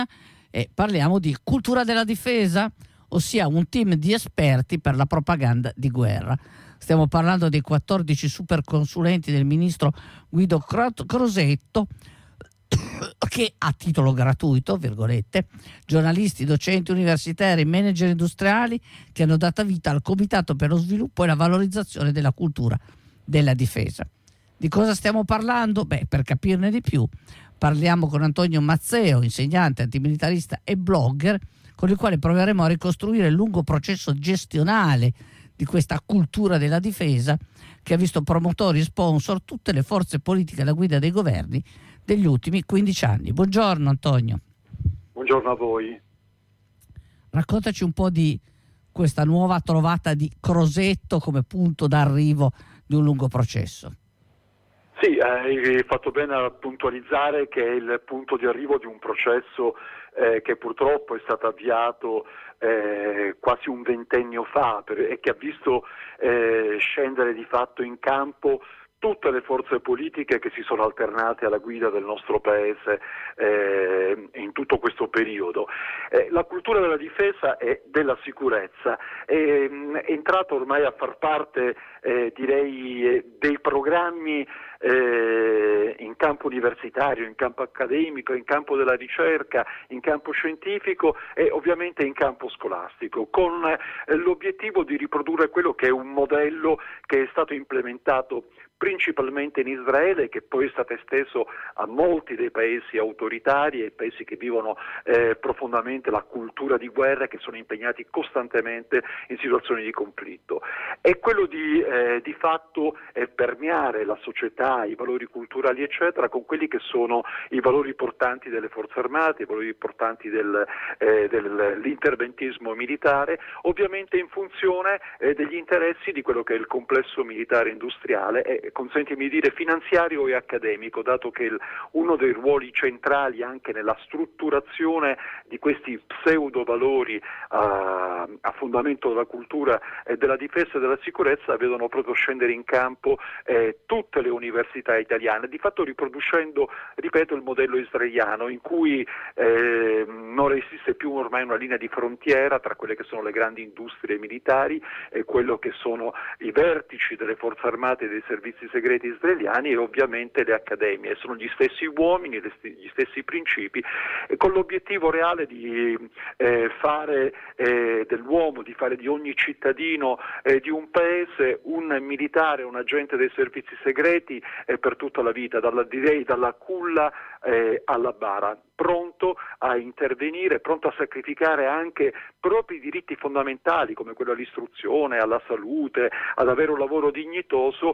e parliamo di cultura della difesa, ossia un team di esperti per la propaganda di guerra. Stiamo parlando dei 14 superconsulenti del ministro Guido Crosetto, che a titolo gratuito, virgolette, giornalisti, docenti universitari, manager industriali, che hanno dato vita al Comitato per lo sviluppo e la valorizzazione della cultura della difesa. Di cosa stiamo parlando? Per capirne di più parliamo con Antonio Mazzeo, insegnante, antimilitarista e blogger, con il quale proveremo a ricostruire il lungo processo gestionale di questa cultura della difesa che ha visto promotori e sponsor tutte le forze politiche alla guida dei governi degli ultimi 15 anni. Buongiorno Antonio. Buongiorno a voi. Raccontaci un po' di questa nuova trovata di Crosetto come punto d'arrivo di un lungo processo. Sì, hai fatto bene a puntualizzare che è il punto di arrivo di un processo che purtroppo è stato avviato quasi un ventennio fa e che ha visto scendere di fatto in campo tutte le forze politiche che si sono alternate alla guida del nostro paese in tutto questo periodo. La cultura della difesa e della sicurezza è entrata ormai a far parte direi dei programmi in campo universitario, in campo accademico, in campo della ricerca, in campo scientifico e ovviamente in campo scolastico, con l'obiettivo di riprodurre quello che è un modello che è stato implementato principalmente in Israele, che poi è stato esteso a molti dei paesi autoritari e paesi che vivono profondamente la cultura di guerra e che sono impegnati costantemente in situazioni di conflitto. È quello di fatto permeare la società, i valori culturali eccetera, con quelli che sono i valori portanti delle forze armate, i valori portanti dell'interventismo militare, ovviamente in funzione degli interessi di quello che è il complesso militare industriale e, consentimi di dire, finanziario e accademico, dato che uno dei ruoli centrali anche nella strutturazione di questi pseudo valori a fondamento della cultura e della difesa e della sicurezza vedono proprio scendere in campo tutte le università italiane, di fatto riproducendo, ripeto, il modello israeliano in cui non esiste più ormai una linea di frontiera tra quelle che sono le grandi industrie militari e quello che sono i vertici delle forze armate e dei servizi segreti israeliani e ovviamente le accademie. Sono gli stessi uomini, gli stessi principi, con l'obiettivo reale di fare dell'uomo, di fare di ogni cittadino di un paese un militare, un agente dei servizi segreti per tutta la vita, dalla culla alla bara, pronto a intervenire, pronto a sacrificare anche propri diritti fondamentali come quello all'istruzione, alla salute, ad avere un lavoro dignitoso,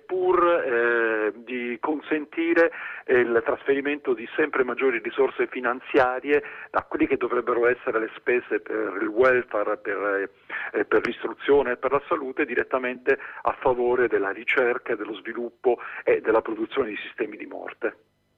pur di consentire il trasferimento di sempre maggiori risorse finanziarie a quelli che dovrebbero essere le spese per il welfare, per l'istruzione e per la salute, direttamente a favore della ricerca, dello sviluppo e della produzione di sistemi di morte.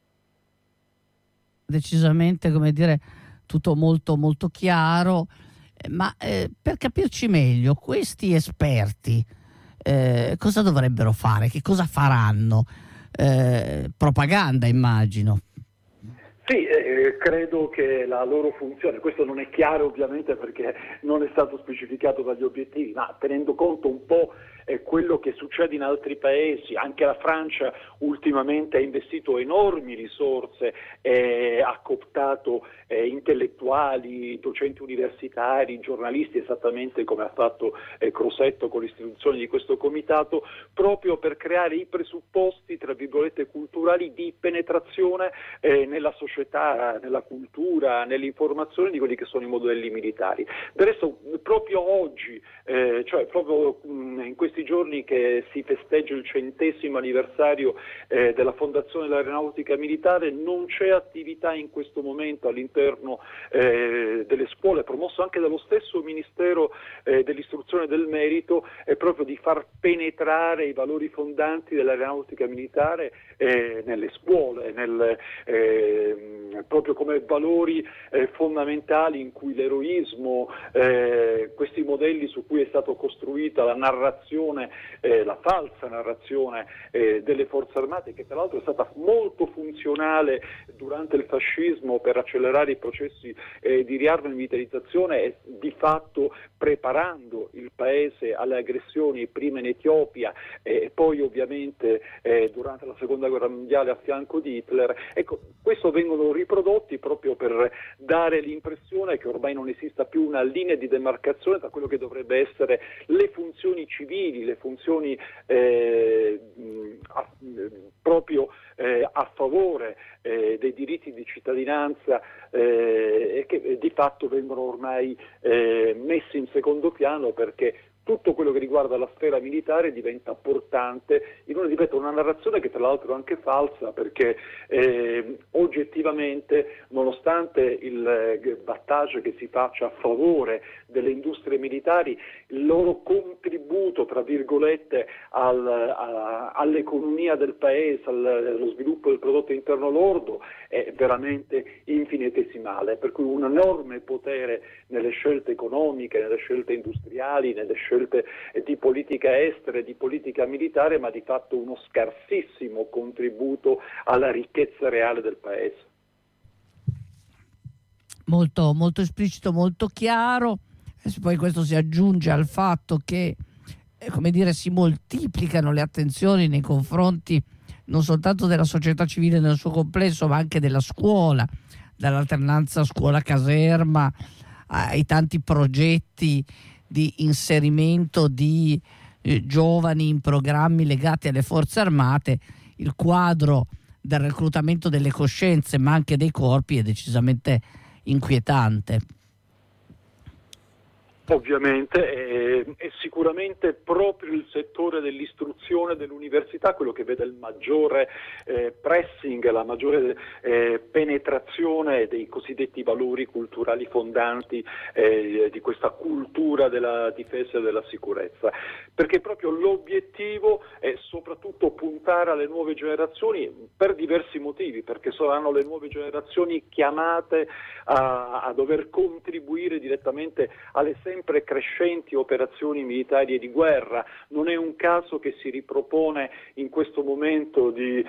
Decisamente, come dire, tutto molto molto chiaro, ma per capirci meglio, questi esperti cosa dovrebbero fare? Che cosa faranno? Propaganda, immagino. Sì, credo che la loro funzione, questo non è chiaro ovviamente perché non è stato specificato dagli obiettivi, ma tenendo conto un po' quello che succede in altri paesi, anche la Francia ultimamente ha investito enormi risorse, ha cooptato intellettuali, docenti universitari, giornalisti, esattamente come ha fatto Crosetto con l'istituzione di questo comitato, proprio per creare i presupposti, tra virgolette, culturali di penetrazione nella società, nella cultura, nell'informazione di quelli che sono i modelli militari. Del resto, proprio oggi, cioè proprio in questi giorni che si festeggia il 100° anniversario della fondazione dell'aeronautica militare, non c'è attività in questo momento all'interno delle scuole, promosso anche dallo stesso Ministero dell'Istruzione e del Merito, proprio di far penetrare i valori fondanti dell'aeronautica militare nelle scuole, proprio come valori fondamentali in cui l'eroismo, questi modelli su cui è stata costruita la narrazione, la falsa narrazione delle forze armate, che tra l'altro è stata molto funzionale durante il fascismo per accelerare i processi di riarmamentarizzazione e di fatto preparando il paese alle aggressioni prima in Etiopia e poi ovviamente durante la seconda guerra mondiale a fianco di Hitler. Ecco, questo vengono riprodotti proprio per dare l'impressione che ormai non esista più una linea di demarcazione tra quello che dovrebbe essere le funzioni civili, le funzioni proprio a favore dei diritti di cittadinanza e che di fatto vengono ormai messi in secondo piano, perché tutto quello che riguarda la sfera militare diventa portante in una narrazione che tra l'altro è anche falsa, perché oggettivamente, nonostante il battage che si faccia a favore delle industrie militari, il loro contributo, tra virgolette, all'economia del paese, allo sviluppo del prodotto interno lordo è veramente infinitesimale, per cui un enorme potere nelle scelte economiche, nelle scelte industriali, nelle scelte di politica estera e di politica militare, ma di fatto uno scarsissimo contributo alla ricchezza reale del paese. Molto, molto esplicito, molto chiaro. E poi questo si aggiunge al fatto che si moltiplicano le attenzioni nei confronti non soltanto della società civile nel suo complesso, ma anche della scuola, dall'alternanza scuola-caserma ai tanti progetti di inserimento di giovani in programmi legati alle forze armate. Il quadro del reclutamento delle coscienze, ma anche dei corpi, è decisamente inquietante. Ovviamente è sicuramente proprio il settore dell'istruzione, dell'università, quello che vede il maggiore pressing, la maggiore penetrazione dei cosiddetti valori culturali fondanti di questa cultura della difesa e della sicurezza, perché proprio l'obiettivo è soprattutto puntare alle nuove generazioni per diversi motivi, perché saranno le nuove generazioni chiamate a dover contribuire direttamente alle sempre crescenti operazioni militari e di guerra. Non è un caso che si ripropone in questo momento di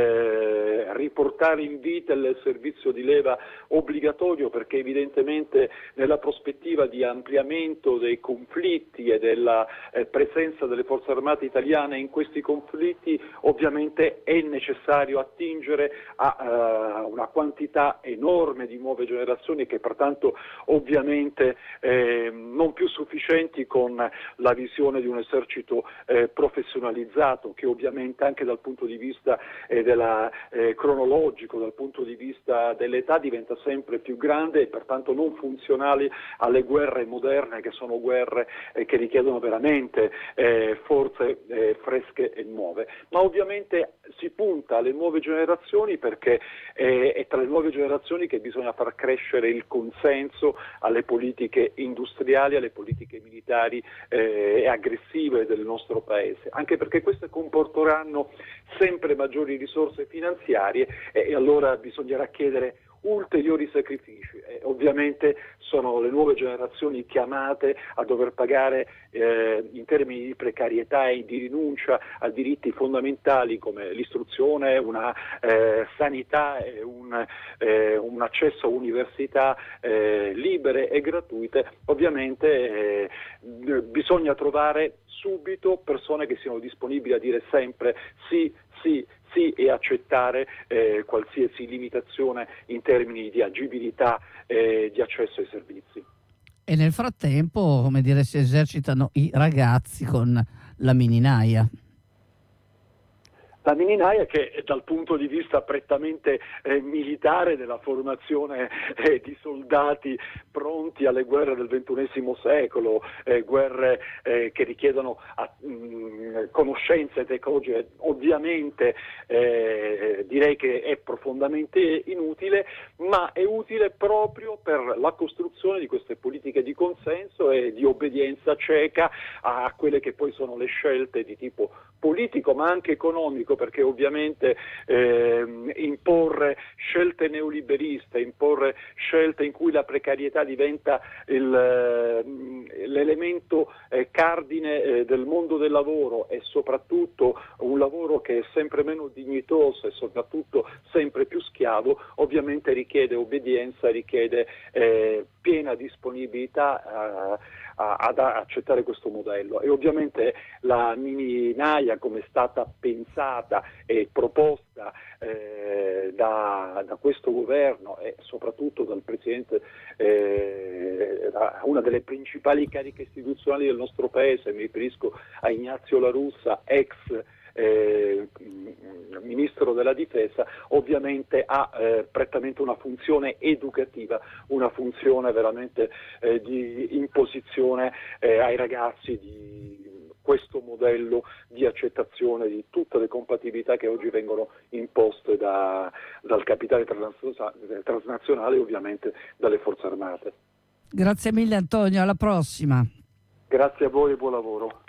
riportare in vita il servizio di leva obbligatorio, perché evidentemente nella prospettiva di ampliamento dei conflitti e della presenza delle forze armate italiane in questi conflitti ovviamente è necessario attingere a una quantità enorme di nuove generazioni che pertanto ovviamente non più sufficienti, con la visione di un esercito professionalizzato, che ovviamente anche dal punto di vista cronologico, dal punto di vista dell'età diventa sempre più grande e pertanto non funzionali alle guerre moderne, che sono guerre che richiedono veramente forze fresche e nuove. Ma ovviamente si punta alle nuove generazioni perché è tra le nuove generazioni che bisogna far crescere il consenso alle politiche industriali, alle politiche militari e aggressive del nostro paese, anche perché queste comporteranno sempre maggiori risorse finanziarie e allora bisognerà chiedere ulteriori sacrifici. Ovviamente sono le nuove generazioni chiamate a dover pagare in termini di precarietà e di rinuncia a diritti fondamentali come l'istruzione, una sanità e un accesso a università libere e gratuite. Ovviamente bisogna trovare subito persone che siano disponibili a dire sempre sì e accettare qualsiasi limitazione in termini di agibilità e di accesso ai servizi. E nel frattempo, si esercitano i ragazzi con la mininaia. La mininaia, che dal punto di vista prettamente militare, della formazione di soldati pronti alle guerre del XXI secolo, guerre che richiedono conoscenze tecnologiche, ovviamente direi che è profondamente inutile, ma è utile proprio per la costruzione di queste politiche di consenso e di obbedienza cieca a quelle che poi sono le scelte di tipo politico ma anche economico, perché ovviamente imporre scelte neoliberiste, imporre scelte in cui la precarietà diventa l'elemento cardine del mondo del lavoro, e soprattutto un lavoro che è sempre meno dignitoso e soprattutto sempre più schiavo, ovviamente richiede obbedienza, richiede piena disponibilità ad accettare questo modello. E ovviamente la mini naja, come è stata pensata e proposta da questo governo e soprattutto dal Presidente, una delle principali cariche istituzionali del nostro Paese, mi riferisco a Ignazio La Russa, ex Ministro della Difesa, ovviamente ha prettamente una funzione educativa, una funzione veramente di imposizione ai ragazzi di questo modello di accettazione di tutte le compatibilità che oggi vengono imposte dal capitale transnazionale e ovviamente dalle forze armate. Grazie mille Antonio, alla prossima. Grazie a voi e buon lavoro.